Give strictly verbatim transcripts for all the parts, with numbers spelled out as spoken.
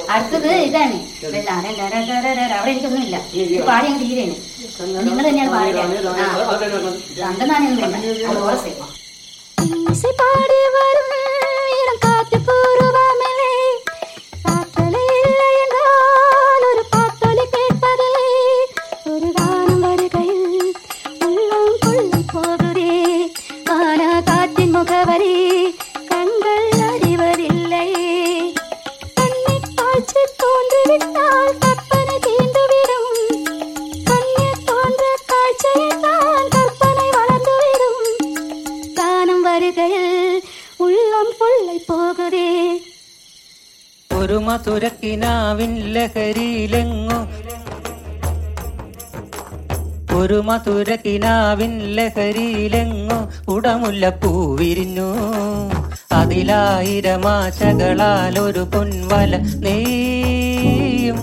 അടുത്തത് ഇതാണ്. അവിടെ എനിക്കൊന്നുമില്ല. പാടി അങ്ങ് തീരെയാണ്. നിങ്ങൾ തന്നെയാണ് പാടുക. രണ്ടെന്നാണെന്ന് വേണ്ട ഓറസ് பாடி வரும் இளம் காற்று பூர்வமில்லை காற்றலை இல்லை என்றால் ஒரு பாட்டொலி கேட்பதில்லை ஒரு காலம் வருகையில் உள்ளம் கொள்ளை போகுதே வான காற்றின் முகவரி கண்கள் அறிவதில்லை கண்ணீர் காட்சி தோன்றிவிட்டால் கற்பனை தீண்டுவிடும் கண்ணீர் தோன்ற காட்சியில் தான் கற்பனை வளர்ந்துவிடும் காலம் வருகையில் உள்ளம் கொள்ளை போகுதே. ഒരു മധുരക്കിനാവിൻ ലഹരിയിലെങ്ങോ ഒരു മധുരക്കിനാവിൻ ലഹരിയിലെങ്ങോ ഉടമുല്ലപ്പൂ വിരിഞ്ഞു അതിലായിരമാശകളാൽ ഒരു പൊൻവല നെയ്യും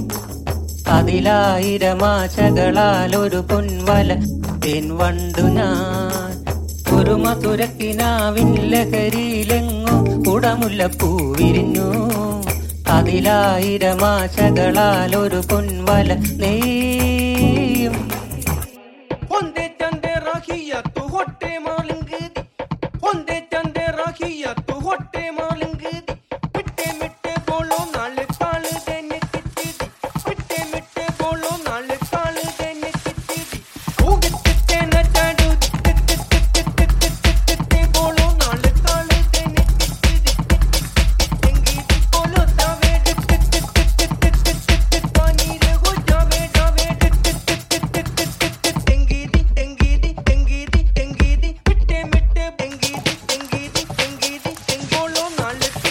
അതിലായിരമാശകളാൽ ഒരു പൊൻവല തേൻവണ്ടു ഞാൻ ഒരു മധുരക്കിനാവിൻ ലഹരിയിലെങ്ങോ ഉടമുല്ലപ്പൂ വിരിഞ്ഞു അതിലായിരമാശകളാൽ ഒരു പൊൻവല നെയ്യും Honde chande rakhiya tu hotte malungudi Honde chande rakhiya tu hotte malungudi Mitte mitte bolo nal kaal dene kittidi Mitte mitte bolo nal kaal dene kittidi Ogitte na chadu titte titte titte bolo nal kaal dene kittidi Engidi bolo tave titte titte titte pani re ho jave jave titte titte titte engidi engidi engidi engidi mitte mitte engidi engidi engidi engolo nalti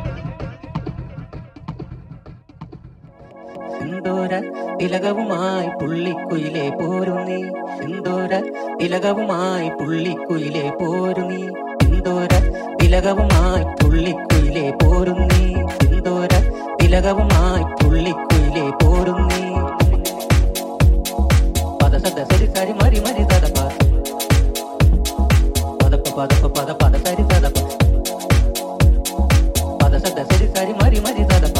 സിന്ദൂര തിലകവുമായി പുള്ളിക്കുയിലെ പോരുന്നീ സിന്ദൂര തിലകവുമായി പുള്ളിക്കുയിലെ പോരുന്നീ സിന്ദൂര തിലകവുമായി പുള്ളിക്കുയിലെ പോരുന്നീ സിന്ദൂര തിലകവുമായി പുള്ളിക്കുയിലെ പോരുന്നീ പദസദ സരി സരി മരി മരി സദപ പദപ്പ പദപ്പ പദ പദ സരി സദപ പദസദ സരി സരി മരി മരി സദപ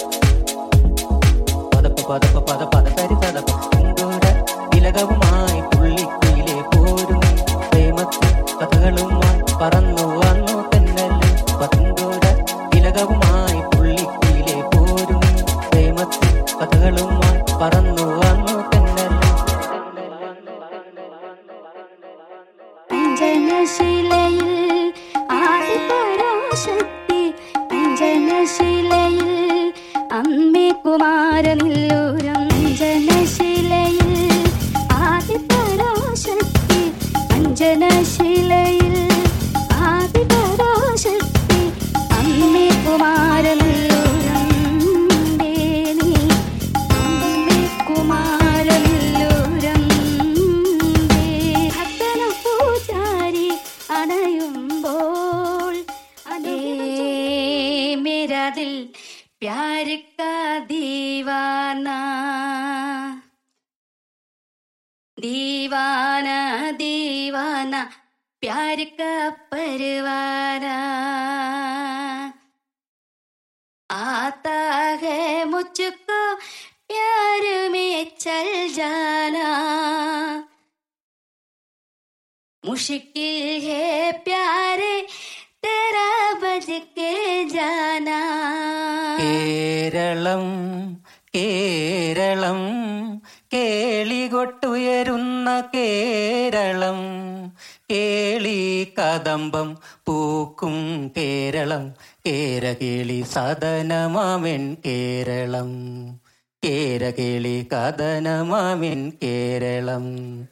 പദപ്പ പദപ്പ പദ പദ സരി സദപ സിന്ദൂര തിലകവുമായി പുള്ളിക്കുയിലെ പോരുന്നീ പ്രേമത്തിൽ കഥകളുമായി പറന്നു വന്നു തെന്നല് സിന്ദൂര തിലകവുമായി പുള്ളിക്കുയിലെ പോരുന്നീ പ്രേമത്തിൽ കഥകളുമായി പറന്നു വന്നു തെന്നല് അഞ്ജനശിലയിൽ ആദിപരാശക്തി അഞ്ജനശിലയിൽ അമ്മേ കുമാരനില്ലൂരം അഞ്ജനശിലയിൽ ആദിപരാശക്തി അഞ്ജനശിലയിൽ ആദിപരാശക്തി അമ്മേ കുമാരനില്ലൂരം ദേവി അമ്മേ കുമാരനില്ലൂരം ഭക്തന പൂജാരി അണയുമ്പോൾ അതേ മേരാ ദിൽ പ്യാർ കാ ദീവാന दीवाना दीवाना प्यार का परवाना आता है मुझको प्यार में चल जाना मुश्किल है प्यारे तेरा बज के जाना കേരളം കേരളം കേളികൊട്ടുയരുന്ന കേരളം കേളി കദംബം പൂക്കും കേരളം കേരകേളി സദനമാമെൻ കേരളം കേരകേളി കദനമാമെൻ കേരളം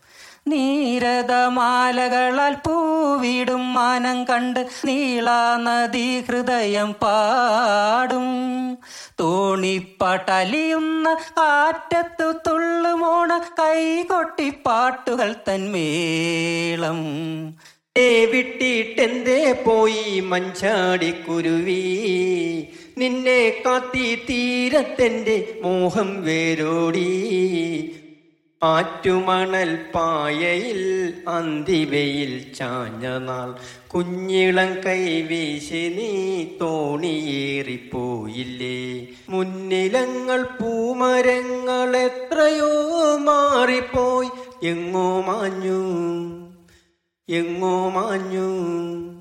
നീരദമാലകളാൽ പൂവിടും മാനം കണ്ട് നീളാ നദി ഹൃദയം പാടും തോണിപ്പാട്ടലിയുന്ന കാറ്റത്തു തുള്ളുമോണ കൈകൊട്ടിപ്പാട്ടുകൾ തന്മേളം വിട്ടിട്ടെന്തേ പോയി മഞ്ചാടിക്കുരുവി നിന്നെ കാത്തി തീരത്തെന്റെ മോഹം വേരോടി ആറ്റുമണൽ പായയിൽ അന്തിവയിൽ ചാഞ്ഞ നാൾ കുഞ്ഞിളം കൈവീശി നീ തോണിയേറിപ്പോയില്ലേ. മുന്നിലങ്ങൾ പൂമരങ്ങൾ എത്രയോ മാറിപ്പോയി, എങ്ങോ മാഞ്ഞു എങ്ങോ മാഞ്ഞു.